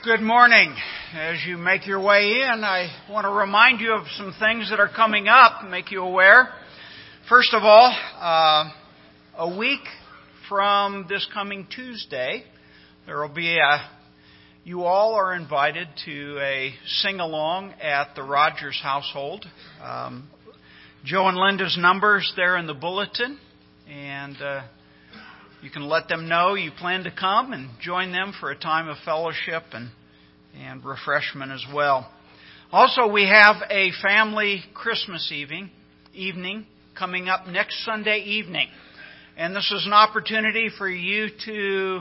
Good morning. As you make your way in, I want to remind you of some things that are coming up, make you aware. First of all, a week from this coming Tuesday, there will be you all are invited to a sing-along at the Rogers household. Joe and Linda's numbers there in the bulletin, and you can let them know you plan to come and join them for a time of fellowship and refreshment as well. Also, we have a family Christmas evening coming up next Sunday evening. And this is an opportunity for you to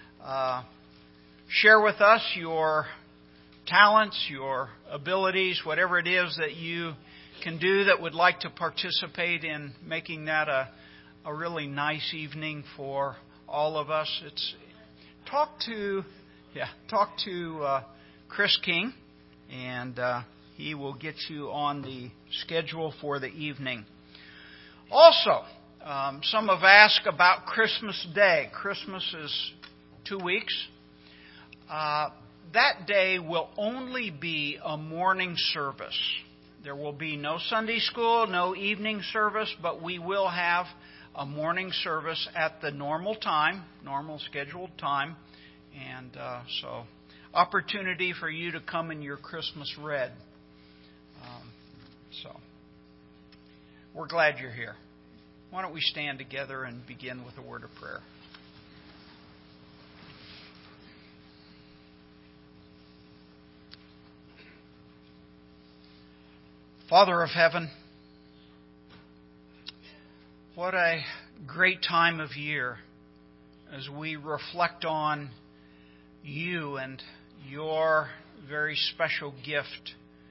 share with us your talents, your abilities, whatever it is that you can do that would like to participate in making that a really nice evening for all of us. Talk to Chris King, and he will get you on the schedule for the evening. Also, some have asked about Christmas Day. Christmas is 2 weeks. That day will only be a morning service. There will be no Sunday school, no evening service, but we will have a morning service at the normal scheduled time. And so, opportunity for you to come in your Christmas red. So, we're glad you're here. Why don't we stand together and begin with a word of prayer. Father of heaven, what a great time of year as we reflect on you and your very special gift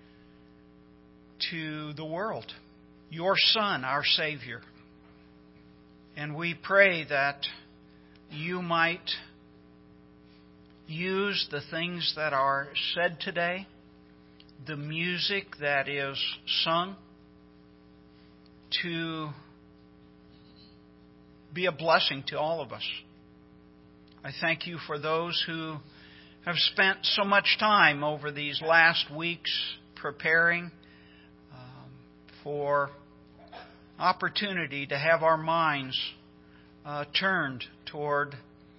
to the world, your Son, our Savior. And we pray that you might use the things that are said today, the music that is sung, to be a blessing to all of us. I thank you for those who have spent so much time over these last weeks preparing for opportunity to have our minds turned toward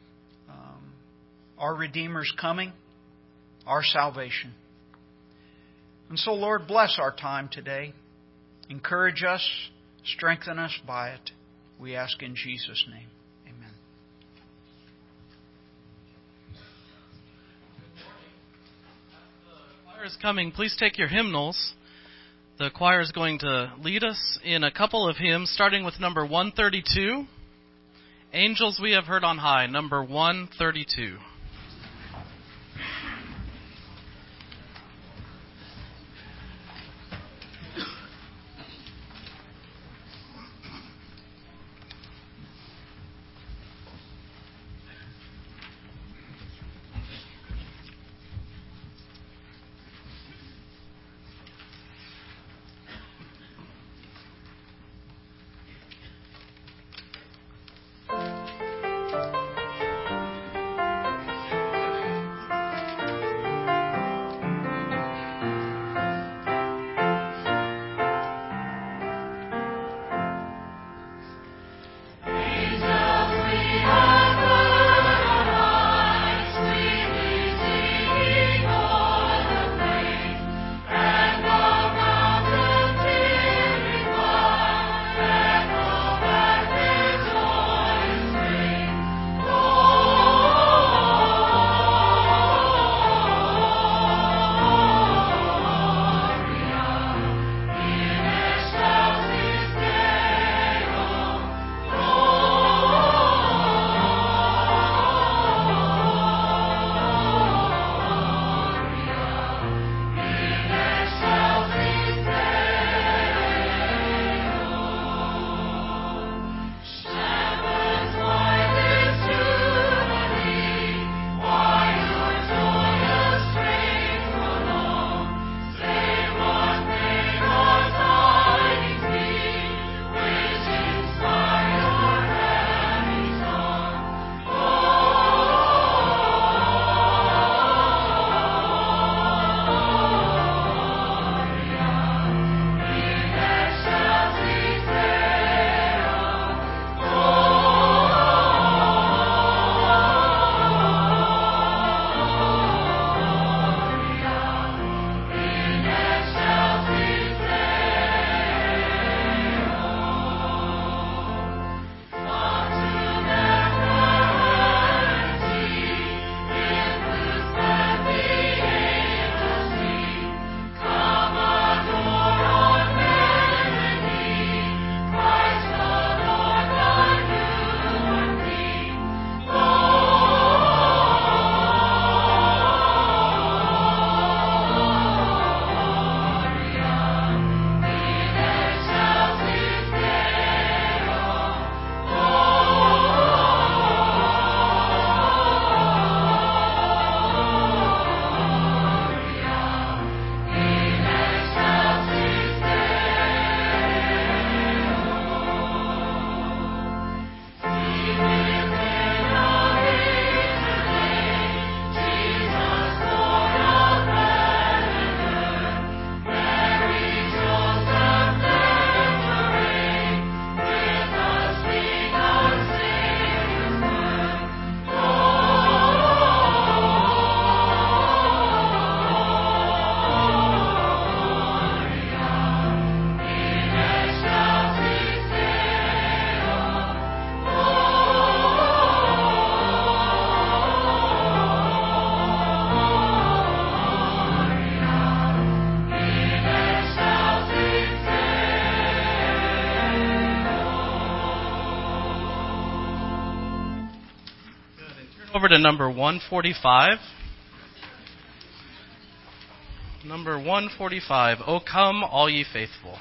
our Redeemer's coming, our salvation. And so, Lord, bless our time today. Encourage us, strengthen us by it. We ask in Jesus' name. Amen. The choir is coming. Please take your hymnals. The choir is going to lead us in a couple of hymns, starting with number 132. Angels We Have Heard on High, number 132. Over to number 145. Number 145, O come, all ye faithful.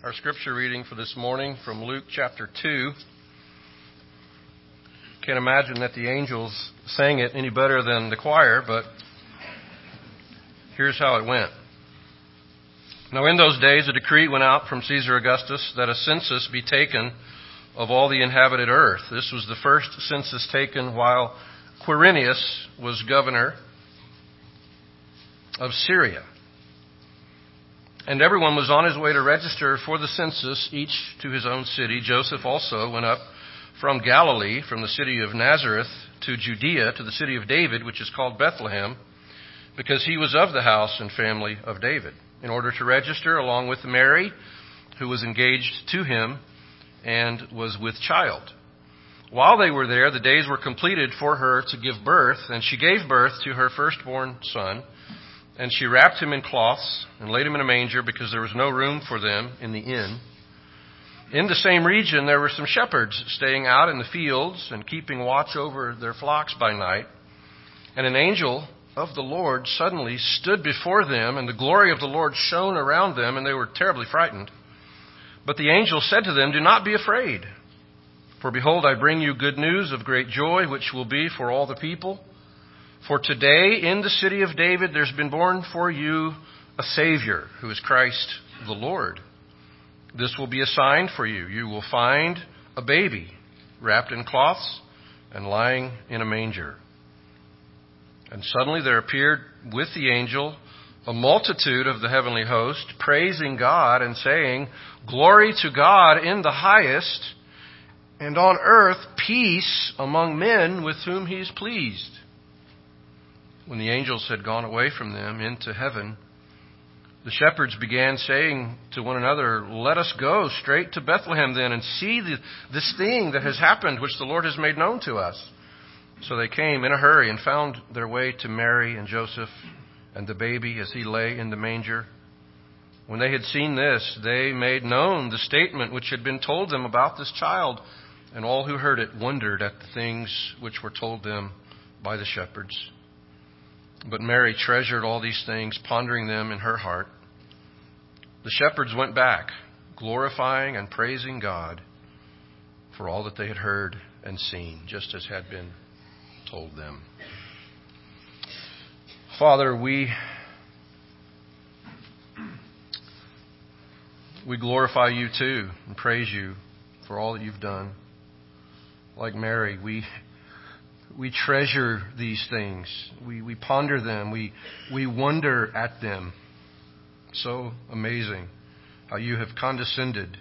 Our scripture reading for this morning from Luke chapter 2. Can't imagine that the angels sang it any better than the choir, but here's how it went. Now in those days a decree went out from Caesar Augustus that a census be taken of all the inhabited earth. This was the first census taken while Quirinius was governor of Syria. And everyone was on his way to register for the census, each to his own city. Joseph also went up from Galilee, from the city of Nazareth to Judea, to the city of David, which is called Bethlehem, because he was of the house and family of David, in order to register along with Mary, who was engaged to him and was with child. While they were there, the days were completed for her to give birth, and she gave birth to her firstborn son. And she wrapped him in cloths and laid him in a manger because there was no room for them in the inn. In the same region there were some shepherds staying out in the fields and keeping watch over their flocks by night. And an angel of the Lord suddenly stood before them, and the glory of the Lord shone around them, and they were terribly frightened. But the angel said to them, "Do not be afraid, for behold, I bring you good news of great joy, which will be for all the people. For today in the city of David there's been born for you a Savior, who is Christ the Lord. This will be a sign for you. You will find a baby wrapped in cloths and lying in a manger." And suddenly there appeared with the angel a multitude of the heavenly host, praising God and saying, "Glory to God in the highest, and on earth peace among men with whom he is pleased." When the angels had gone away from them into heaven, the shepherds began saying to one another, "Let us go straight to Bethlehem then and see this thing that has happened, which the Lord has made known to us." So they came in a hurry and found their way to Mary and Joseph and the baby as he lay in the manger. When they had seen this, they made known the statement which had been told them about this child, and all who heard it wondered at the things which were told them by the shepherds. But Mary treasured all these things, pondering them in her heart. The shepherds went back, glorifying and praising God for all that they had heard and seen, just as had been told them. Father, we glorify you too and praise you for all that you've done. Like Mary, we treasure these things. We ponder them. We wonder at them. So amazing how you have condescended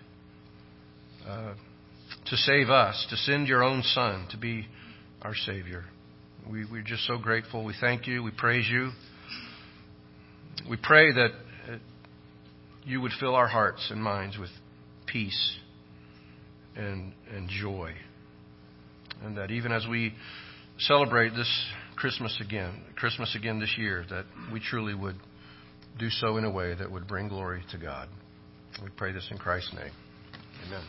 to save us, to send your own Son to be our Savior. We're just so grateful. We thank you. We praise you. We pray that you would fill our hearts and minds with peace and joy. And that even as we celebrate this Christmas again this year, that we truly would do so in a way that would bring glory to God. We pray this in Christ's name. Amen.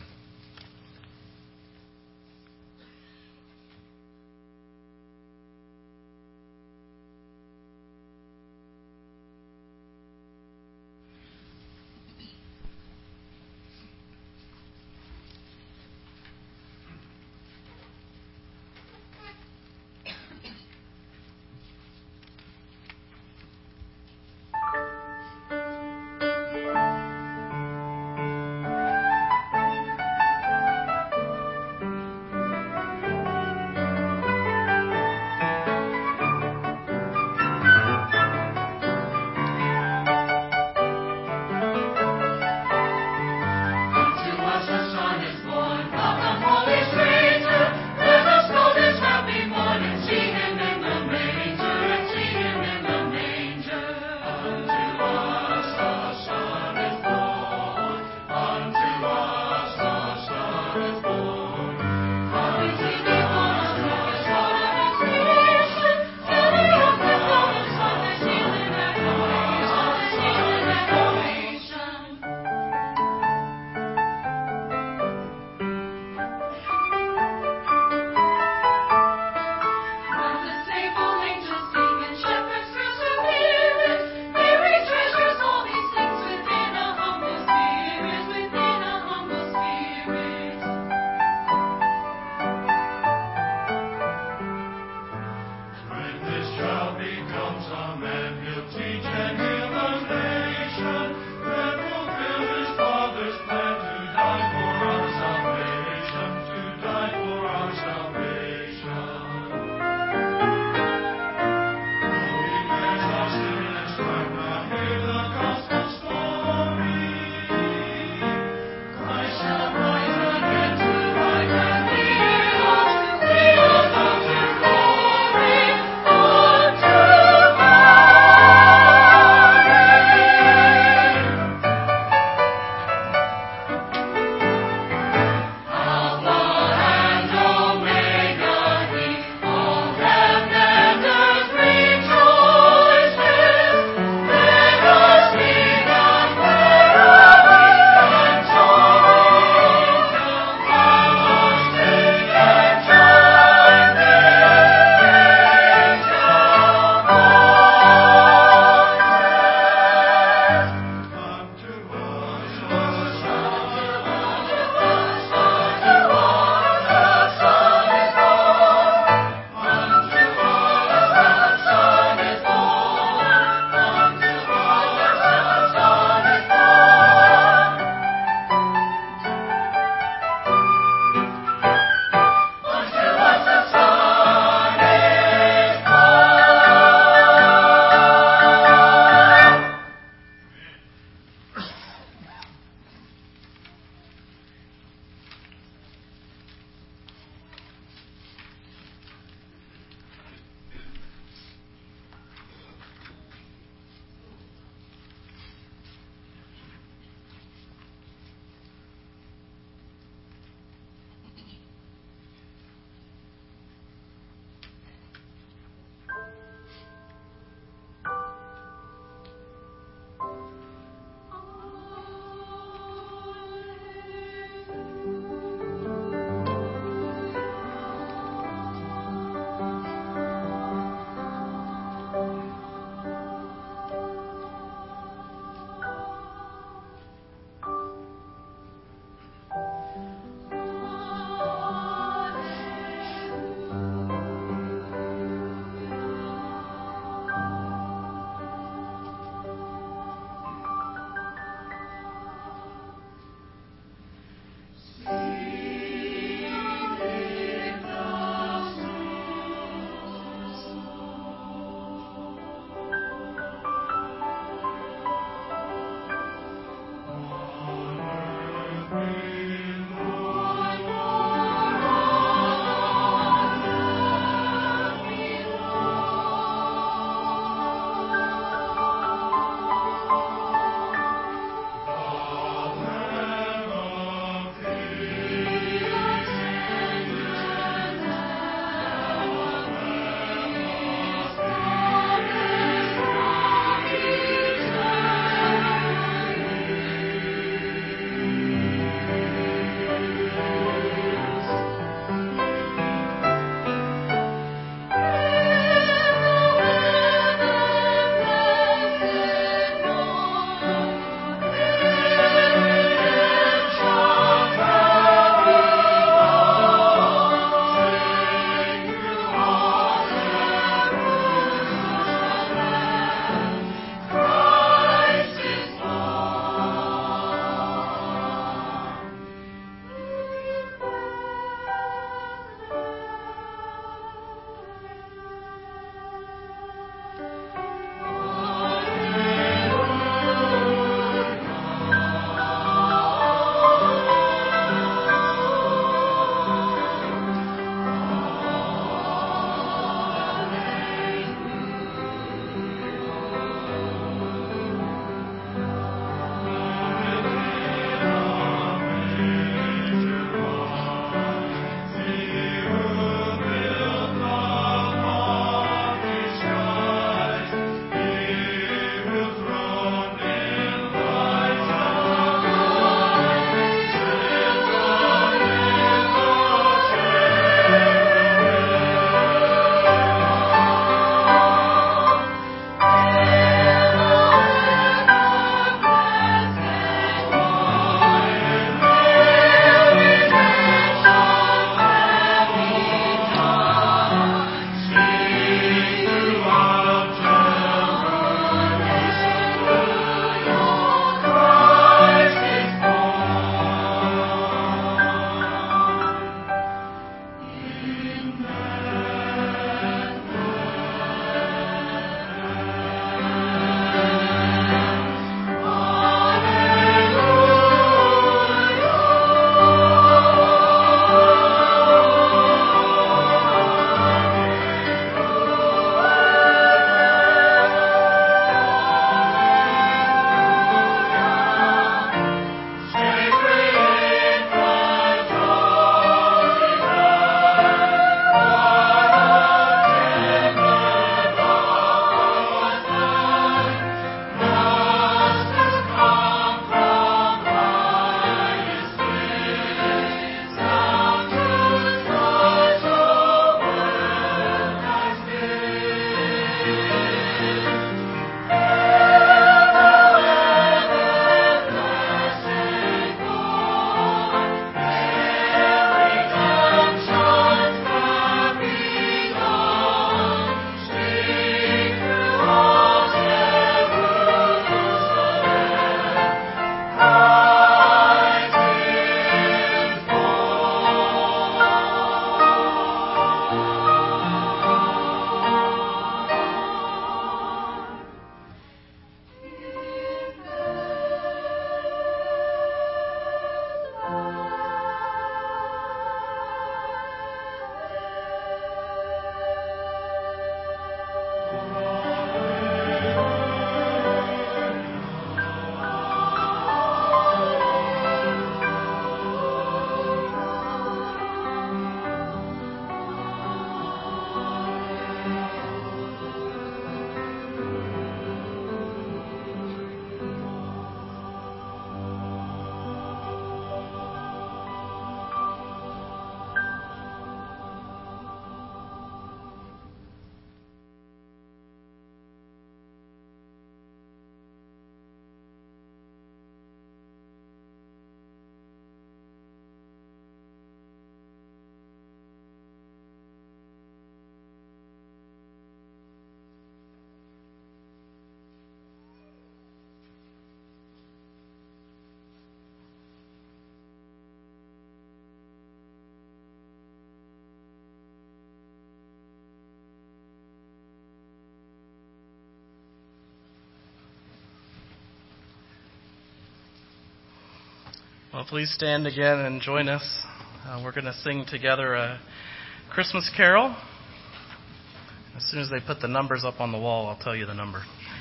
Well, please stand again and join us. We're going to sing together a Christmas carol. As soon as they put the numbers up on the wall, I'll tell you the number.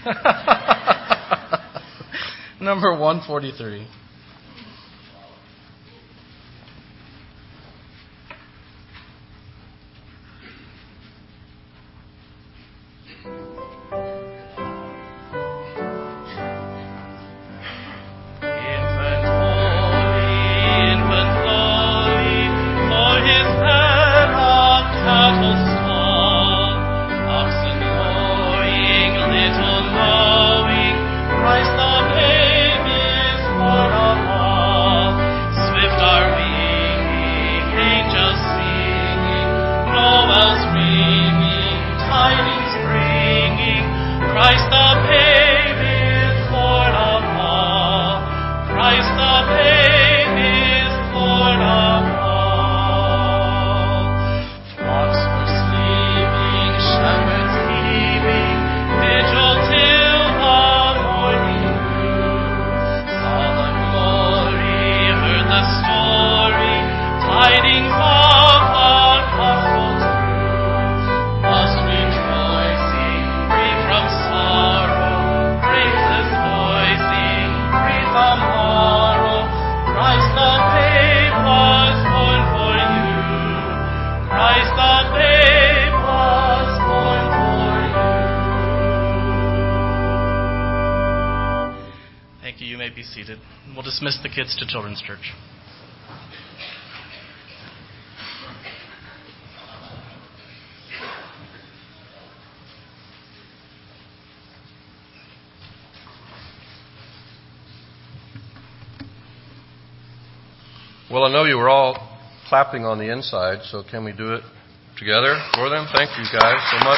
Number 143. Dismiss the kids to Children's Church. Well, I know you were all clapping on the inside, so can we do it together for them? Thank you guys so much.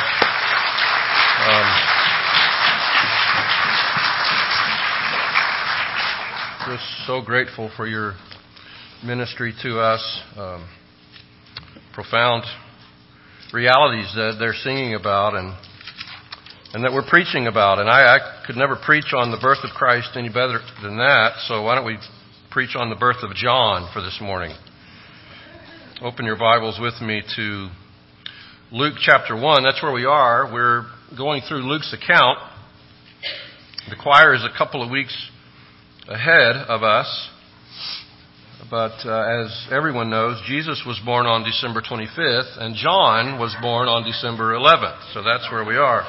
Just so grateful for your ministry to us. Profound realities that they're singing about and that we're preaching about. And I could never preach on the birth of Christ any better than that, so why don't we preach on the birth of John for this morning. Open your Bibles with me to Luke chapter 1. That's where we are. We're going through Luke's account. The choir is a couple of weeks ahead of us. But as everyone knows, Jesus was born on December 25th, and John was born on December 11th. So that's where we are.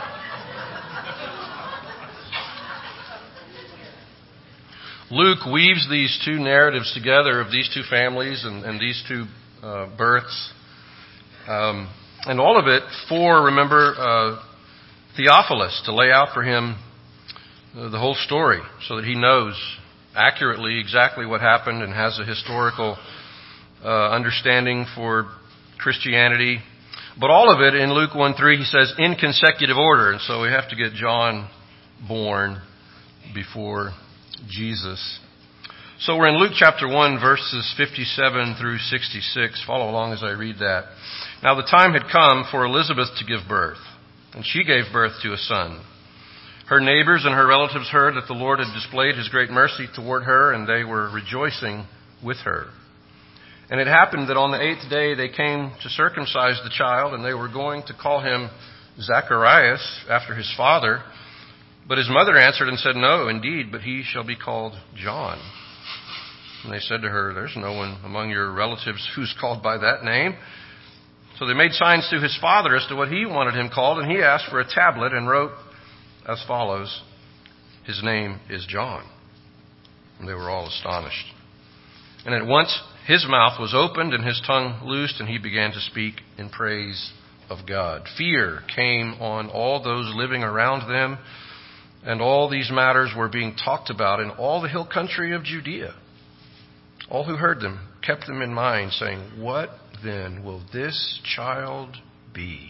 Luke weaves these two narratives together of these two families and these two births. And all of it for, remember, Theophilus, to lay out for him the whole story so that he knows accurately exactly what happened and has a historical understanding for Christianity. But all of it in Luke 1:3, he says, in consecutive order. And so we have to get John born before Jesus. So we're in Luke chapter 1, verses 57 through 66. Follow along as I read that. Now the time had come for Elizabeth to give birth, and she gave birth to a son. Her neighbors and her relatives heard that the Lord had displayed His great mercy toward her, and they were rejoicing with her. And it happened that on the 8th day they came to circumcise the child, and they were going to call him Zacharias, after his father. But his mother answered and said, no, indeed, but he shall be called John. And they said to her, there's no one among your relatives who's called by that name. So they made signs to his father as to what he wanted him called, and he asked for a tablet and wrote as follows, his name is John. And they were all astonished. And at once his mouth was opened and his tongue loosed, and he began to speak in praise of God. Fear came on all those living around them, and all these matters were being talked about in all the hill country of Judea. All who heard them kept them in mind, saying, what then will this child be?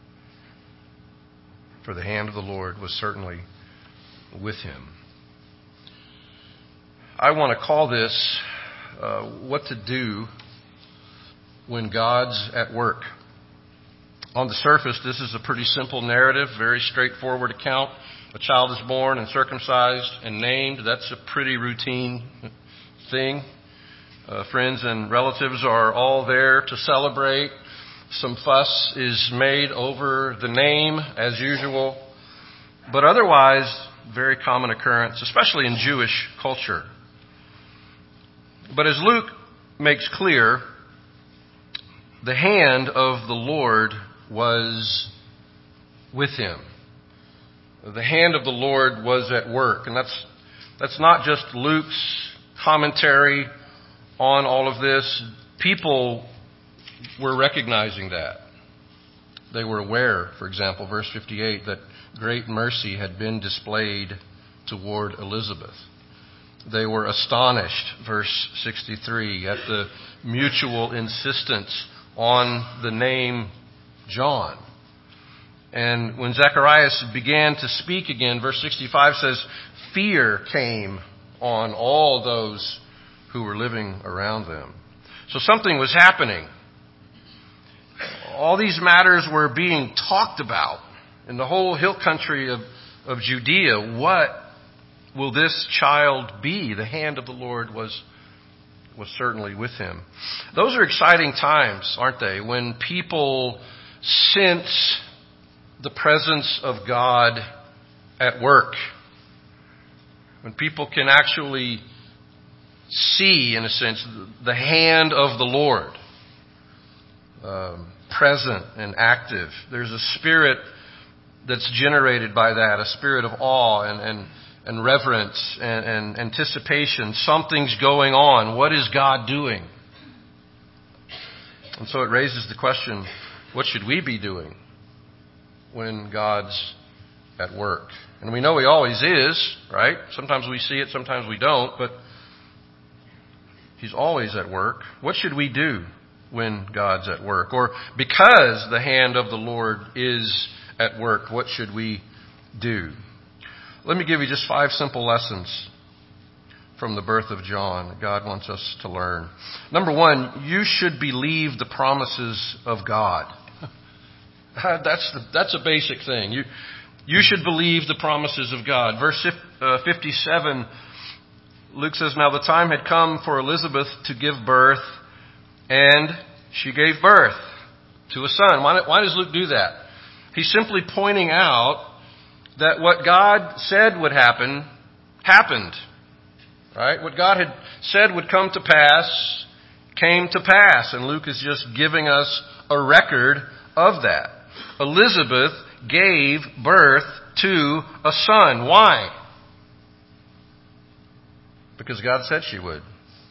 For the hand of the Lord was certainly with him. I want to call this what to do when God's at work. On the surface, this is a pretty simple narrative, very straightforward account. A child is born and circumcised and named. That's a pretty routine thing. Friends and relatives are all there to celebrate. Some fuss is made over the name, as usual. But otherwise, very common occurrence, especially in Jewish culture. But as Luke makes clear, the hand of the Lord was with him. The hand of the Lord was at work. And that's not just Luke's commentary on all of this. People were recognizing that. They were aware, for example, verse 58, that great mercy had been displayed toward Elizabeth. They were astonished, verse 63, at the mutual insistence on the name John. And when Zacharias began to speak again, verse 65 says, fear came on all those who were living around them. So something was happening. All these matters were being talked about in the whole hill country of Judea. What will this child be? The hand of the Lord was certainly with him. Those are exciting times, aren't they? When people sense the presence of God at work. When people can actually see, in a sense, the hand of the Lord present and active. There's a spirit that's generated by that, a spirit of awe and reverence and anticipation. Something's going on. What is God doing? And so it raises the question, what should we be doing when God's at work? And we know He always is, right? Sometimes we see it, sometimes we don't, but He's always at work. What should we do when God's at work? Or because the hand of the Lord is at work, what should we do? Let me give you just 5 simple lessons from the birth of John that God wants us to learn. Number 1, you should believe the promises of God. That's a basic thing. You should believe the promises of God. Verse 57, Luke says, now the time had come for Elizabeth to give birth, and she gave birth to a son. Why does Luke do that? He's simply pointing out that what God said would happen, happened. Right? What God had said would come to pass, came to pass. And Luke is just giving us a record of that. Elizabeth gave birth to a son. Why? Because God said she would.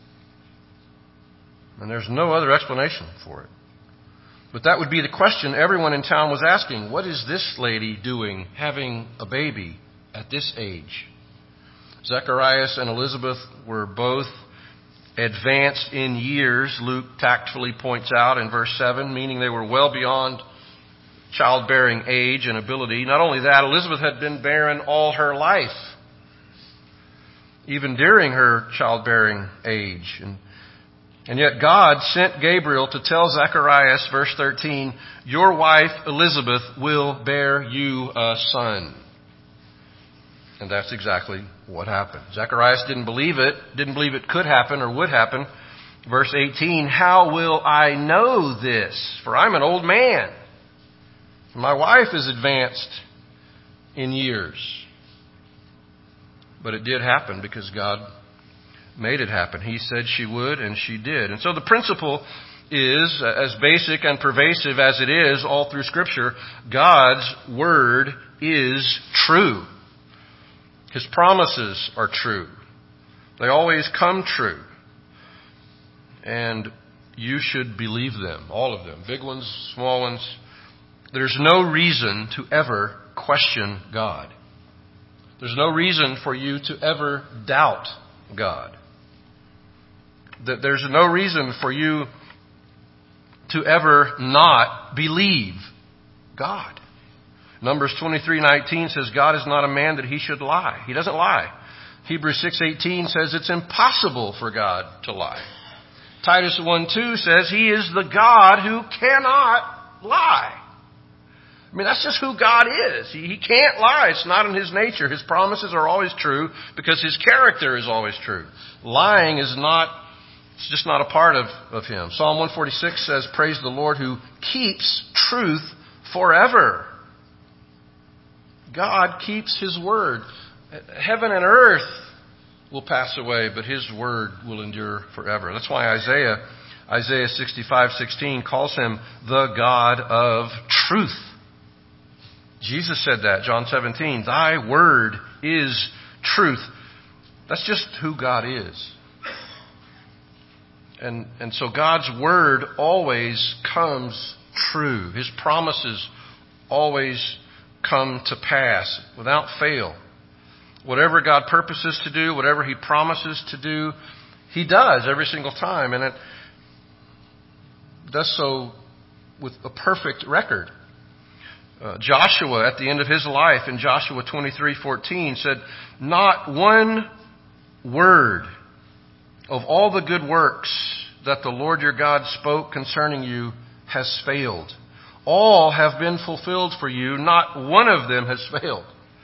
And there's no other explanation for it. But that would be the question everyone in town was asking. What is this lady doing, having a baby at this age? Zacharias and Elizabeth were both advanced in years, Luke tactfully points out in verse 7, meaning they were well beyond childbearing age and ability. Not only that, Elizabeth had been barren all her life, even during her childbearing age. And yet God sent Gabriel to tell Zacharias, verse 13, your wife Elizabeth will bear you a son. And that's exactly what happened. Zacharias didn't believe it could happen or would happen. Verse 18, how will I know this? For I'm an old man. My wife is advanced in years. But it did happen because God made it happen. He said she would, and she did. And so the principle is, as basic and pervasive as it is all through Scripture, God's Word is true. His promises are true. They always come true. And you should believe them, all of them, big ones, small ones. There's no reason to ever question God. There's no reason for you to ever doubt God. There's no reason for you to ever not believe God. Numbers 23:19 says God is not a man that He should lie. He doesn't lie. Hebrews 6:18 says it's impossible for God to lie. Titus 1:2 says He is the God who cannot lie. I mean, that's just who God is. He can't lie. It's not in His nature. His promises are always true because His character is always true. Lying is not It's just not a part of him. Psalm 146 says, praise the Lord who keeps truth forever. God keeps his word. Heaven and earth will pass away, but his word will endure forever. That's why Isaiah 65:16 calls him the God of truth. Jesus said that, John 17, thy word is truth. That's just who God is. And so God's word always comes true. His promises always come to pass without fail. Whatever God purposes to do, whatever he promises to do, he does every single time. And it does so with a perfect record. Joshua, at the end of his life, in Joshua 23:14, said, not one word of all the good works that the Lord your God spoke concerning you has failed. All have been fulfilled for you. Not one of them has failed.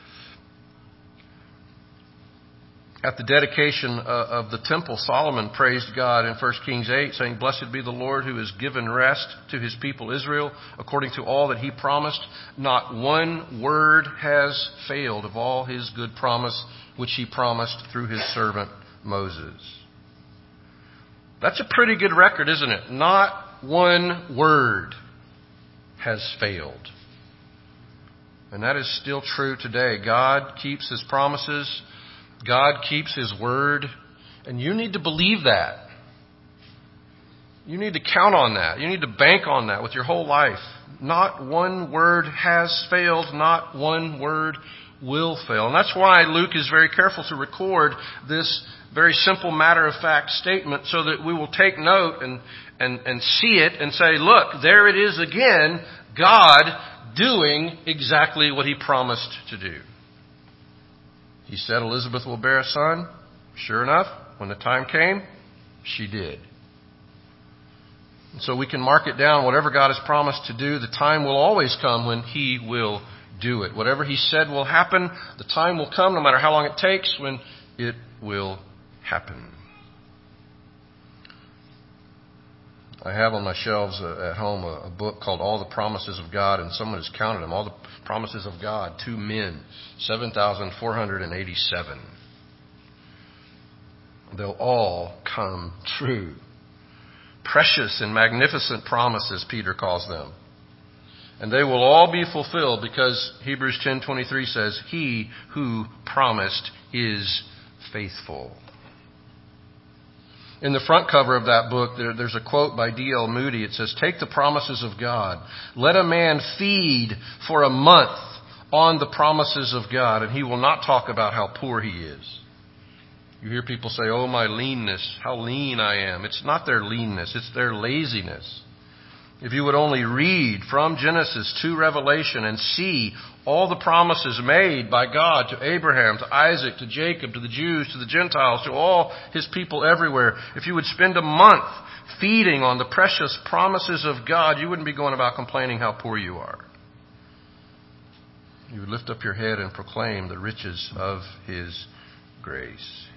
At the dedication of the temple, Solomon praised God in 1 Kings 8, saying, blessed be the Lord who has given rest to his people Israel, according to all that he promised. Not one word has failed of all his good promise, which he promised through his servant Moses. That's a pretty good record, isn't it? Not one word has failed. And that is still true today. God keeps his promises. God keeps his word, and you need to believe that. You need to count on that. You need to bank on that with your whole life. Not one word has failed. Not one word will fail. And that's why Luke is very careful to record this very simple matter-of-fact statement so that we will take note and see it and say, look, there it is again, God doing exactly what he promised to do. He said Elizabeth will bear a son. Sure enough, when the time came, she did. And so we can mark it down. Whatever God has promised to do, the time will always come when he will do it. Whatever he said will happen, the time will come, no matter how long it takes, when it will happen. I have on my shelves at home a book called All the Promises of God, and someone has counted them. All the promises of God to men, 7,487. They'll all come true. Precious and magnificent promises, Peter calls them. And they will all be fulfilled because Hebrews 10:23 says, he who promised is faithful. In the front cover of that book, there's a quote by D.L. Moody. It says, take the promises of God. Let a man feed for a month on the promises of God, and he will not talk about how poor he is. You hear people say, oh, my leanness, how lean I am. It's not their leanness, it's their laziness. If you would only read from Genesis to Revelation and see all the promises made by God to Abraham, to Isaac, to Jacob, to the Jews, to the Gentiles, to all his people everywhere, if you would spend a month feeding on the precious promises of God, you wouldn't be going about complaining how poor you are. You would lift up your head and proclaim the riches of his grace.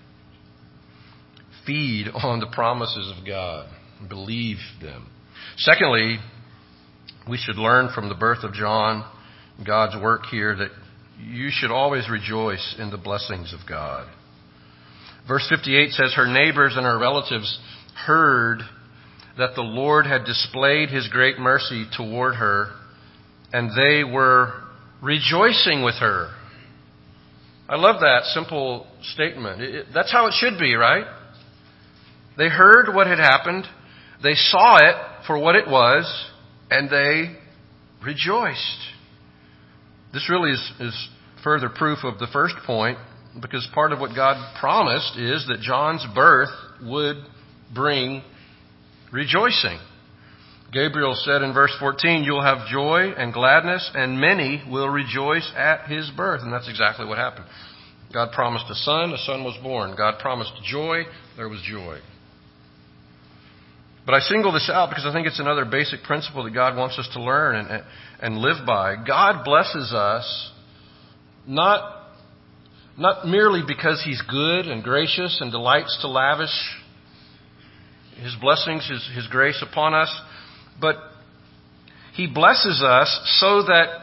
Feed on the promises of God. Believe them. Secondly, we should learn from the birth of John, God's work here, that you should always rejoice in the blessings of God. Verse 58 says, her neighbors and her relatives heard that the Lord had displayed his great mercy toward her, and they were rejoicing with her. I love that simple statement. That's how it should be, right? They heard what had happened. They saw it for what it was, and they rejoiced. This really is further proof of the first point, because part of what God promised is that John's birth would bring rejoicing. Gabriel said in verse 14, you'll have joy and gladness, and many will rejoice at his birth. And that's exactly what happened. God promised a son was born. God promised joy, there was joy. But I single this out because I think it's another basic principle that God wants us to learn and live by. God blesses us not merely because he's good and gracious and delights to lavish His blessings, His grace upon us. But He blesses us so that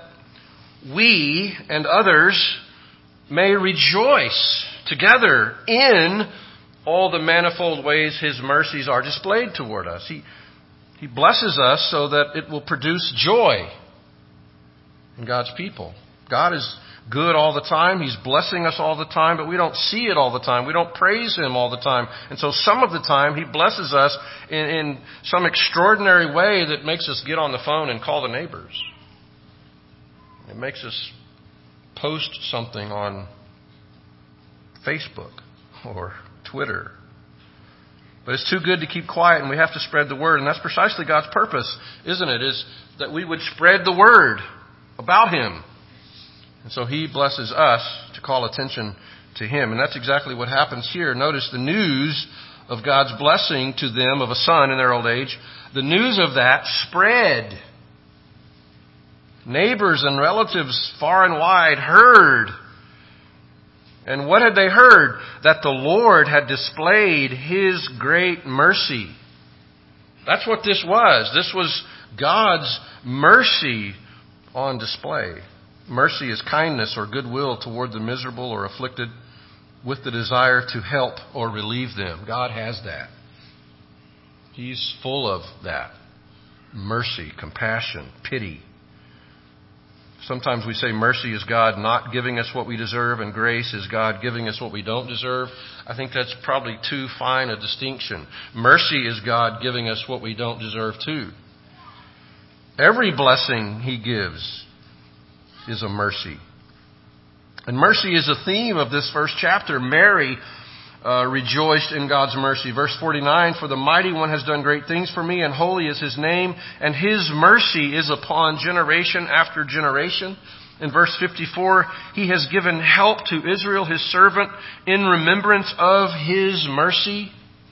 we and others may rejoice together in all the manifold ways His mercies are displayed toward us. He blesses us so that it will produce joy in God's people. God is good all the time. He's blessing us all the time, but we don't see it all the time. We don't praise Him all the time. And so some of the time He blesses us in some extraordinary way that makes us get on the phone and call the neighbors. It makes us post something on Facebook or Twitter. But it's too good to keep quiet, and we have to spread the word. And that's precisely God's purpose, isn't it? Is that we would spread the word about Him. And so He blesses us to call attention to Him. And that's exactly what happens here. Notice the news of God's blessing to them of a son in their old age. The news of that spread. Neighbors and relatives far and wide heard. And what had they heard? That the Lord had displayed His great mercy. That's what this was. This was God's mercy on display. Mercy is kindness or goodwill toward the miserable or afflicted with the desire to help or relieve them. God has that. He's full of that. Mercy, compassion, pity. Sometimes we say mercy is God not giving us what we deserve and grace is God giving us what we don't deserve. I think that's probably too fine a distinction. Mercy is God giving us what we don't deserve too. Every blessing He gives is a mercy. And mercy is a theme of this first chapter. Mary rejoiced in God's mercy. Verse 49, for the Mighty One has done great things for me, and holy is His name, and His mercy is upon generation after generation. In verse 54, He has given help to Israel, His servant, in remembrance of His mercy.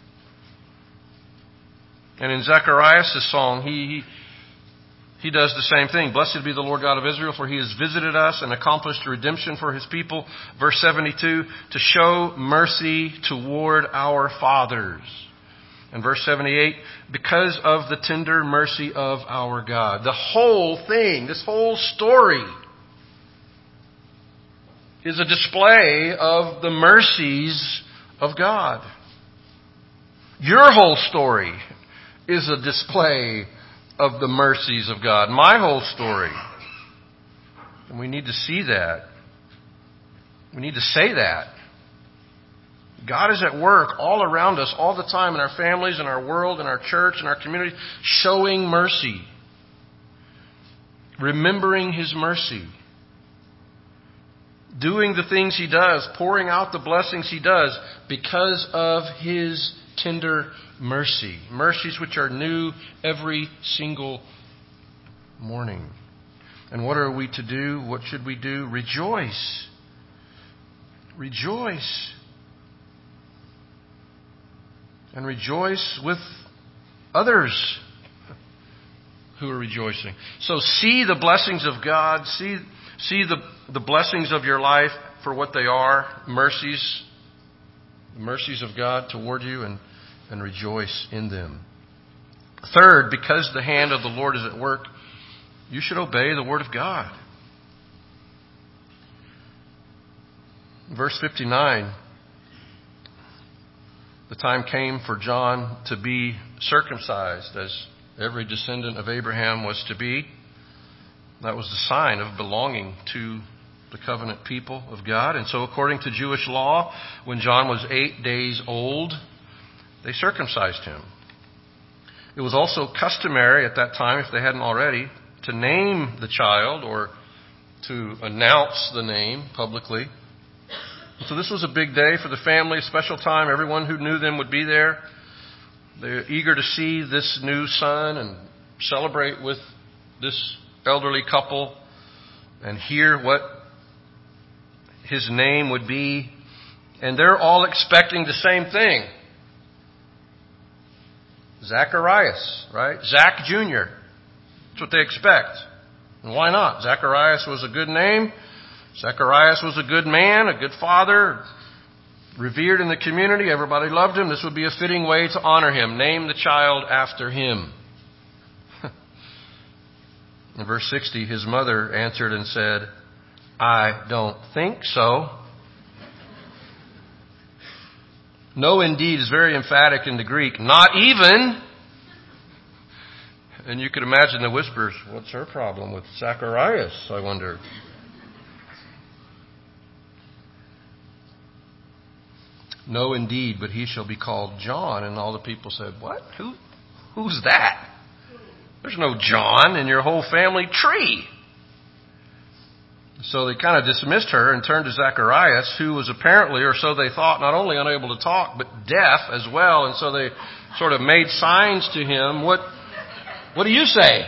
And in Zechariah's song, he does the same thing. Blessed be the Lord God of Israel, for He has visited us and accomplished redemption for His people. Verse 72, to show mercy toward our fathers. And verse 78, because of the tender mercy of our God. The whole thing, this whole story, is a display of the mercies of God. Your whole story is a display of the mercies of God. My whole story. And we need to see that. We need to say that. God is at work all around us all the time in our families, in our world, in our church, in our community, showing mercy. Remembering His mercy. Doing the things He does, pouring out the blessings He does because of His tender mercy. Mercies which are new every single morning. And what are we to do? What should we do? Rejoice. Rejoice. And rejoice with others who are rejoicing. So see the blessings of God. See the blessings of your life for what they are. Mercies. The mercies of God toward you, and rejoice in them. Third, because the hand of the Lord is at work, you should obey the Word of God. Verse 59, the time came for John to be circumcised, as every descendant of Abraham was to be. That was the sign of belonging to the covenant people of God. And so according to Jewish law, when John was 8 days old, they circumcised him. It was also customary at that time, if they hadn't already, to name the child or to announce the name publicly. So this was a big day for the family, a special time. Everyone who knew them would be there. They're eager to see this new son and celebrate with this elderly couple and hear what his name would be. And they're all expecting the same thing. Zacharias, right? Zach Jr. That's what they expect. And why not? Zacharias was a good name. Zacharias was a good man, a good father. revered in the community. Everybody loved him. This would be a fitting way to honor him. Name the child after him. In verse 60, his mother answered and said, I don't think so. No, indeed, is very emphatic in the Greek. Not even. And you could imagine the whispers. What's her problem with Zacharias, I wonder? No, indeed, but he shall be called John. And all the people said, what? Who's that? There's no John in your whole family tree. So they kind of dismissed her and turned to Zacharias, who was apparently, or so they thought, not only unable to talk, but deaf as well. And so they sort of made signs to him. What do you say?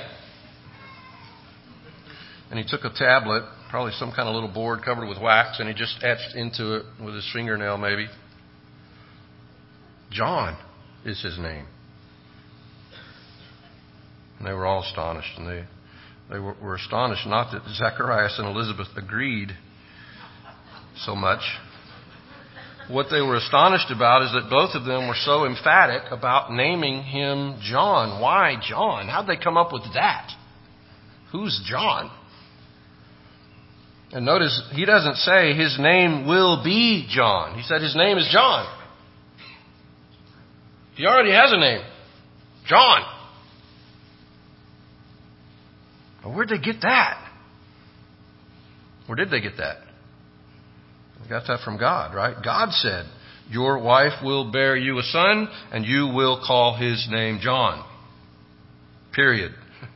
And he took a tablet, probably some kind of little board covered with wax, and he just etched into it with his fingernail maybe. John is his name. And they were all astonished, and they were astonished not that Zacharias and Elizabeth agreed so much. What they were astonished about is that both of them were so emphatic about naming him John. Why John? How'd they come up with that? Who's John? And notice, he doesn't say his name will be John. He said his name is John. He already has a name. John. Well, where'd they get that? Where did they get that? They got that from God, right? God said, your wife will bear you a son, and you will call his name John. Period.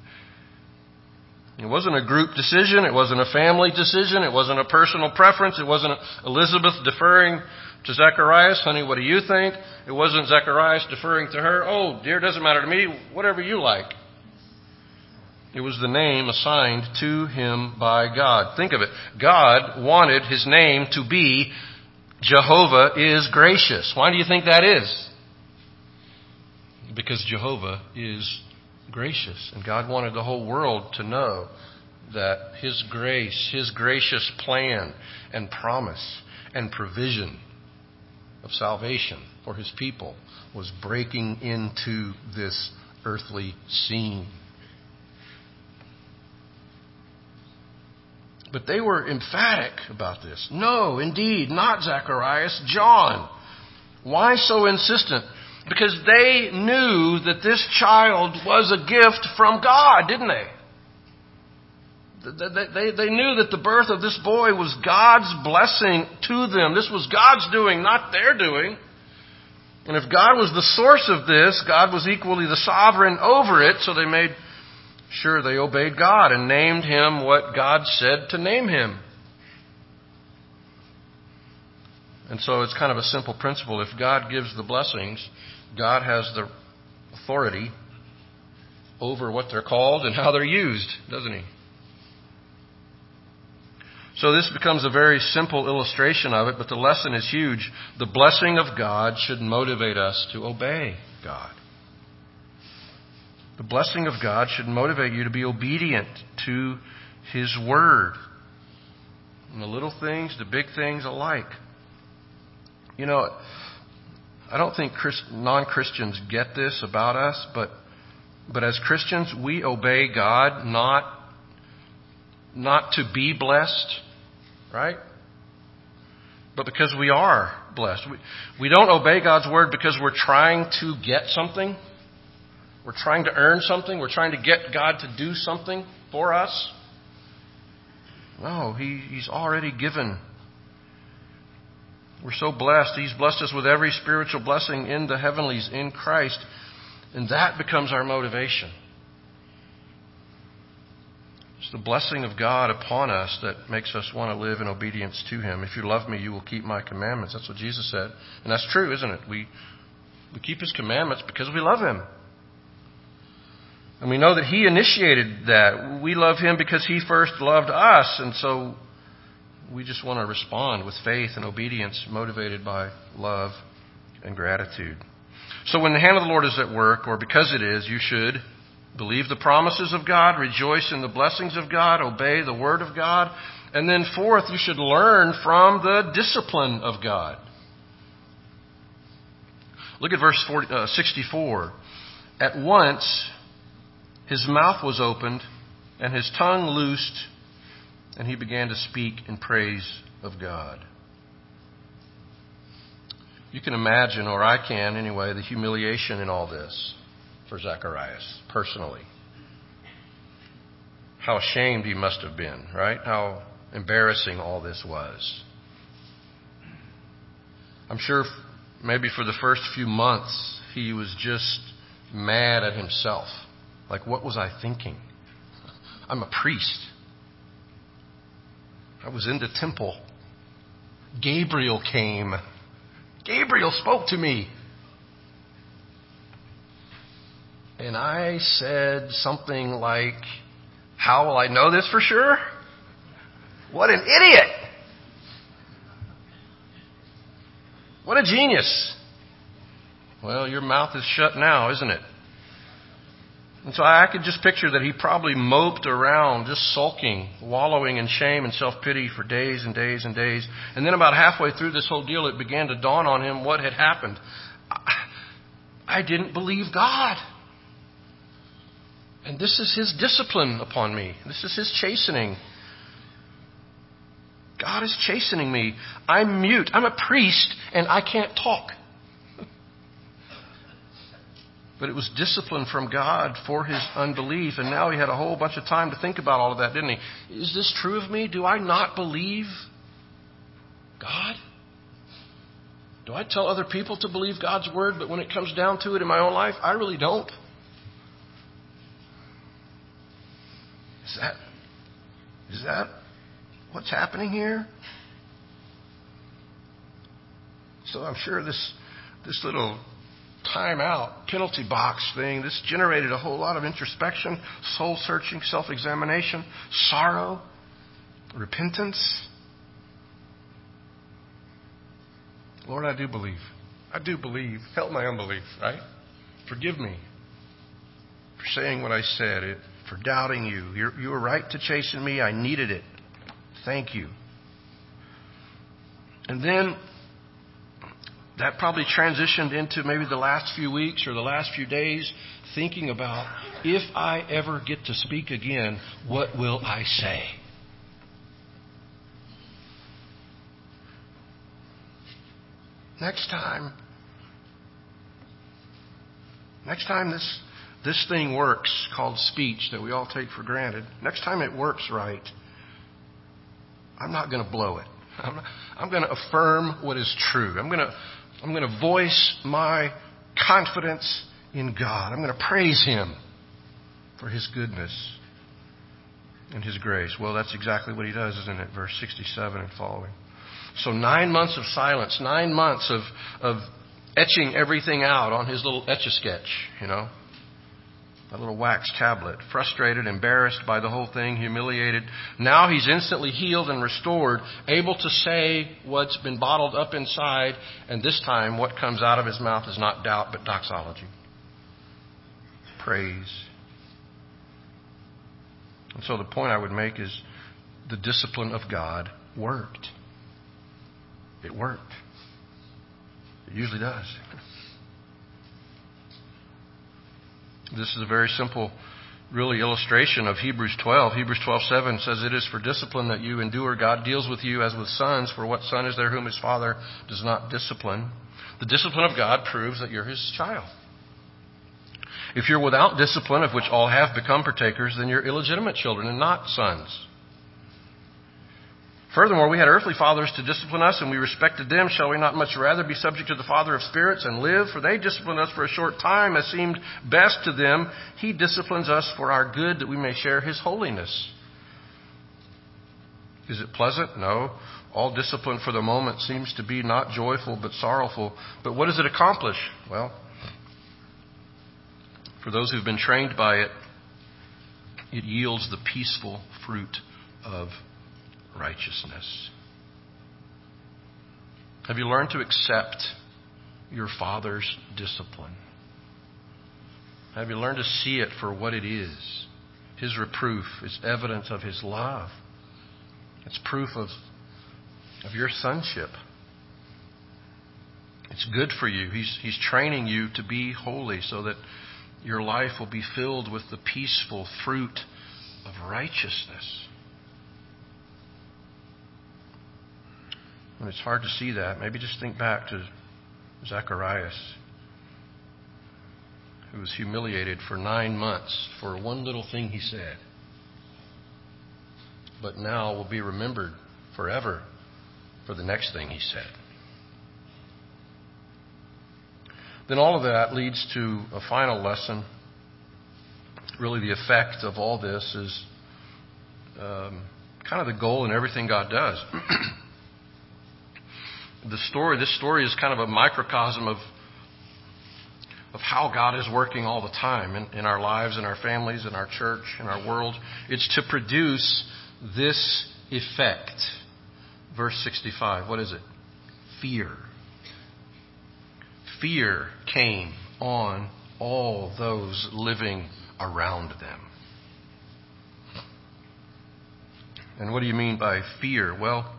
It wasn't a group decision. It wasn't a family decision. It wasn't a personal preference. It wasn't Elizabeth deferring to Zacharias. Honey, what do you think? It wasn't Zacharias deferring to her. Oh, dear, doesn't matter to me. Whatever you like. It was the name assigned to him by God. Think of it. God wanted his name to be Jehovah is gracious. Why do you think that is? Because Jehovah is gracious. And God wanted the whole world to know that his grace, his gracious plan and promise and provision of salvation for his people was breaking into this earthly scene. But they were emphatic about this. No, indeed, not Zacharias, John. Why so insistent? Because they knew that this child was a gift from God, didn't they? They knew that the birth of this boy was God's blessing to them. This was God's doing, not their doing. And if God was the source of this, God was equally the sovereign over it, so they made sure they obeyed God and named him what God said to name him. And so it's kind of a simple principle. If God gives the blessings, God has the authority over what they're called and how they're used, doesn't he? So this becomes a very simple illustration of it, but the lesson is huge. The blessing of God should motivate us to obey God. The blessing of God should motivate you to be obedient to his word. And the little things, the big things alike. You know, I don't think non-Christians get this about us, but as Christians, we obey God not to be blessed, right? But because we are blessed. We don't obey God's word because we're trying to get something. We're trying to earn something. We're trying to get God to do something for us. No, He's already given. We're so blessed. He's blessed us with every spiritual blessing in the heavenlies in Christ. And that becomes our motivation. It's the blessing of God upon us that makes us want to live in obedience to him. If you love me, you will keep my commandments. That's what Jesus said. And that's true, isn't it? We keep his commandments because we love him. And we know that he initiated that. We love him because he first loved us. And so we just want to respond with faith and obedience motivated by love and gratitude. So when the hand of the Lord is at work, or because it is, you should believe the promises of God, rejoice in the blessings of God, obey the word of God. And then fourth, you should learn from the discipline of God. Look at verse 64. At once his mouth was opened and his tongue loosed, and he began to speak in praise of God. You can imagine, or I can anyway, the humiliation in all this for Zacharias personally. How ashamed he must have been, right? How embarrassing all this was. I'm sure maybe for the first few months he was just mad at himself. Like, what was I thinking? I'm a priest. I was in the temple. Gabriel came. Gabriel spoke to me. And I said something like, how will I know this for sure? What an idiot! What a genius! Well, your mouth is shut now, isn't it? And so I could just picture that he probably moped around, just sulking, wallowing in shame and self-pity for days and days and days. And then about halfway through this whole deal, it began to dawn on him what had happened. I didn't believe God. And this is his discipline upon me. This is his chastening. God is chastening me. I'm mute. I'm a priest and I can't talk. But it was discipline from God for his unbelief. And now he had a whole bunch of time to think about all of that, didn't he? Is this true of me? Do I not believe God? Do I tell other people to believe God's word, but when it comes down to it in my own life, I really don't? Is that what's happening here? So I'm sure this little time out, penalty box thing, this generated a whole lot of introspection, soul searching, self-examination, sorrow, repentance. Lord, I do believe. I do believe. Help my unbelief, right? Forgive me for saying what I said, for doubting you. You were right to chasten me. I needed it. Thank you. And then that probably transitioned into maybe the last few weeks or the last few days thinking about, if I ever get to speak again, what will I say? Next time this thing works, called speech, that we all take for granted, next time it works right, I'm not going to blow it. I'm going to affirm what is true. I'm going to voice my confidence in God. I'm going to praise Him for His goodness and His grace. Well, that's exactly what He does, isn't it? Verse 67 and following. So 9 months of silence, 9 months of etching everything out on his little Etch-a-Sketch, that little wax tablet. Frustrated, embarrassed by the whole thing, humiliated. Now he's instantly healed and restored, able to say what's been bottled up inside, and this time what comes out of his mouth is not doubt but doxology. Praise. And so the point I would make is the discipline of God worked. It worked. It usually does. This is a very simple, really, illustration of Hebrews 12. Hebrews 12:7 says, "It is for discipline that you endure. God deals with you as with sons. For what son is there whom his father does not discipline?" The discipline of God proves that you're His child. If you're without discipline, of which all have become partakers, then you're illegitimate children and not sons. Furthermore, we had earthly fathers to discipline us, and we respected them. Shall we not much rather be subject to the Father of spirits and live? For they disciplined us for a short time, as seemed best to them. He disciplines us for our good, that we may share His holiness. Is it pleasant? No. All discipline for the moment seems to be not joyful, but sorrowful. But what does it accomplish? Well, for those who've been trained by it, it yields the peaceful fruit of righteousness. Have you learned to accept your Father's discipline? Have you learned to see it for what it is? His reproof is evidence of His love. It's proof of your sonship. It's good for you. He's training you to be holy so that your life will be filled with the peaceful fruit of righteousness. When it's hard to see that, maybe just think back to Zacharias, who was humiliated for 9 months for one little thing he said, but now will be remembered forever for the next thing he said. Then all of that leads to a final lesson. Really, the effect of all this is kind of the goal in everything God does. This story is kind of a microcosm of how God is working all the time in our lives, in our families, in our church, in our world. It's to produce this effect. Verse 65, what is it? Fear. Fear came on all those living around them. And what do you mean by fear? Well,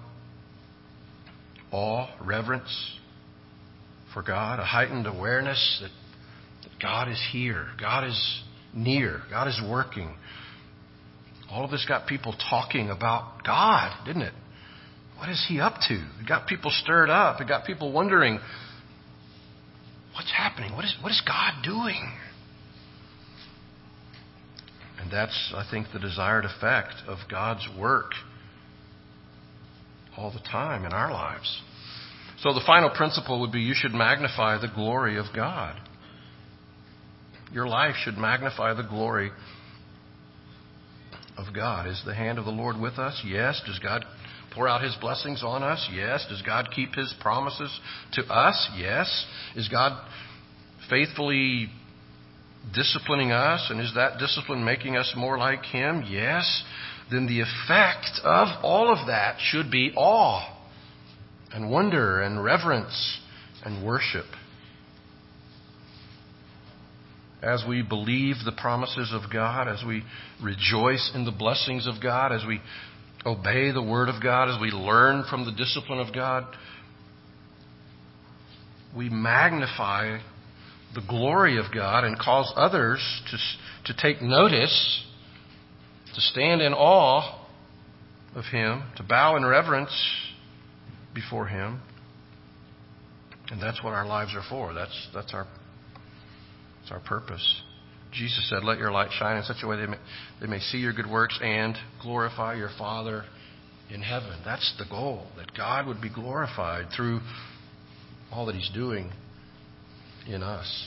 awe, reverence for God, a heightened awareness that God is here, God is near, God is working. All of this got people talking about God, didn't it? What is He up to? It got people stirred up. It got people wondering, what's happening? What is God doing? And that's, I think, the desired effect of God's work all the time in our lives. So the final principle would be you should magnify the glory of God. Your life should magnify the glory of God. Is the hand of the Lord with us? Yes. Does God pour out His blessings on us? Yes. Does God keep His promises to us? Yes. Is God faithfully disciplining us? And is that discipline making us more like Him? Yes. Then the effect of all of that should be awe and wonder and reverence and worship. As we believe the promises of God, as we rejoice in the blessings of God, as we obey the Word of God, as we learn from the discipline of God, we magnify the glory of God and cause others to take notice, to stand in awe of Him, to bow in reverence before Him. And that's what our lives are for. That's our purpose. Jesus said, let your light shine in such a way they may see your good works and glorify your Father in heaven. That's the goal, that God would be glorified through all that He's doing in us.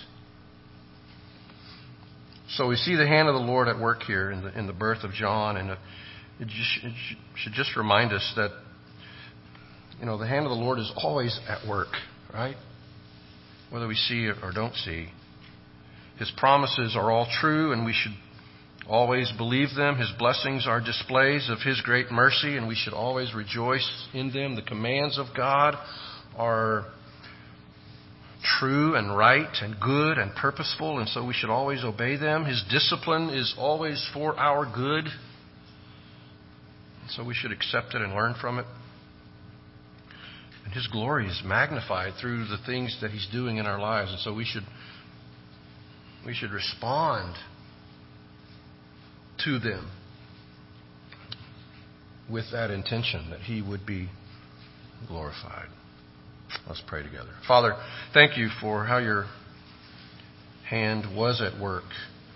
So we see the hand of the Lord at work here in the birth of John, and it should just remind us that, the hand of the Lord is always at work, right? Whether we see it or don't see. His promises are all true, and we should always believe them. His blessings are displays of His great mercy, and we should always rejoice in them. The commands of God are true and right and good and purposeful, and so we should always obey them. His discipline is always for our good, and so we should accept it and learn from it. And His glory is magnified through the things that He's doing in our lives, and so we should respond to them with that intention that He would be glorified. Let's pray together. Father, thank You for how Your hand was at work.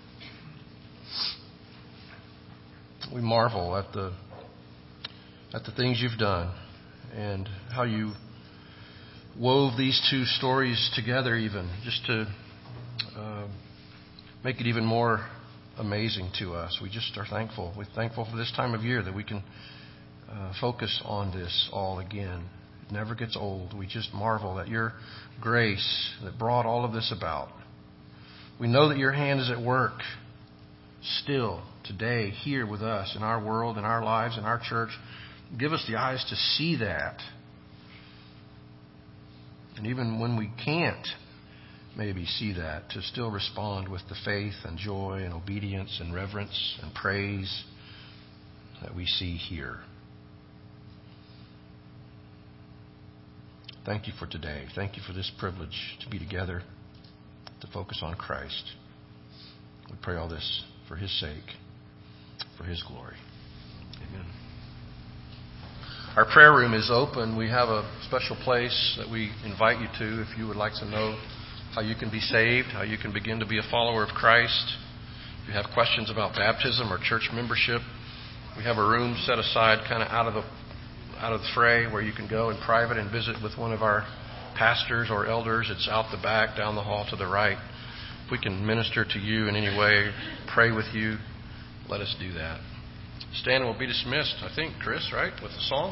We marvel at the things You've done and how You wove these two stories together, even just to make it even more amazing to us. We just are thankful. We're thankful for this time of year that we can focus on this all again. It never gets old. We just marvel at Your grace that brought all of this about. We know that Your hand is at work still today here with us in our world, in our lives, in our church. Give us the eyes to see that. And even when we can't maybe see that, to still respond with the faith and joy and obedience and reverence and praise that we see here. Thank you for today. Thank you for this privilege to be together, to focus on Christ. We pray all this for His sake, for His glory. Amen. Our prayer room is open. We have a special place that we invite you to if you would like to know how you can be saved, how you can begin to be a follower of Christ. If you have questions about baptism or church membership, we have a room set aside kind of out of the fray where you can go in private and visit with one of our pastors or elders. It's out the back, down the hall to the right. If we can minister to you in any way, pray with you, let us do that. Stand and we'll be dismissed, I think, Chris, right, with the song?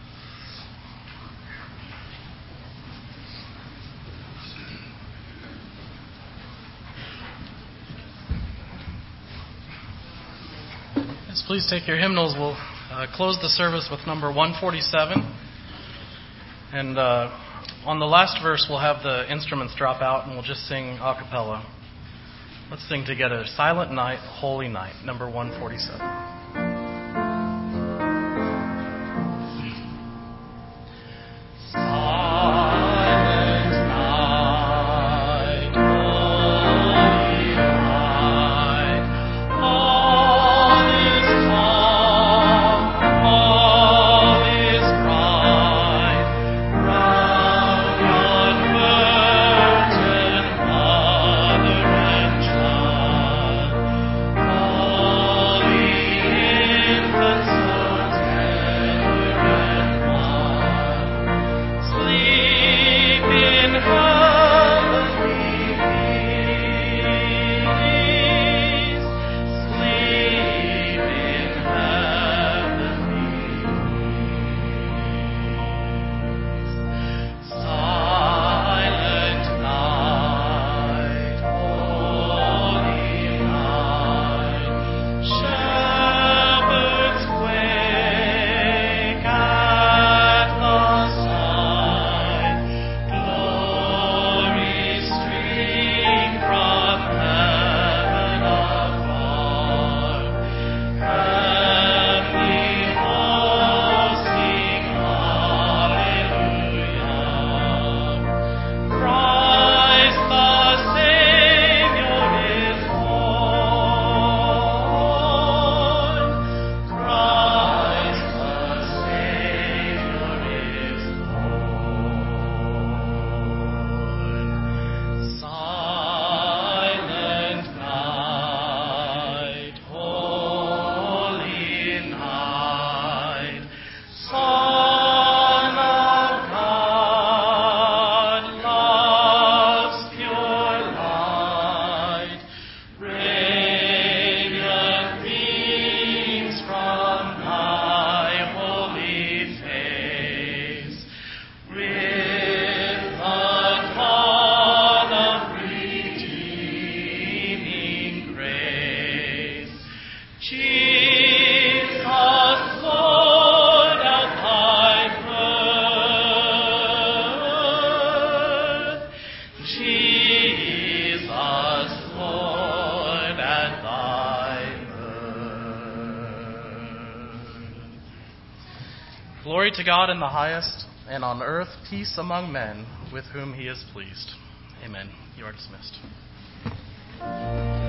Yes, please take your hymnals. We'll close the service with number 147. And on the last verse, we'll have the instruments drop out and we'll just sing a cappella. Let's sing together, Silent Night, Holy Night, number 147. Glory to God in the highest, and on earth peace among men with whom He is pleased. Amen. You are dismissed.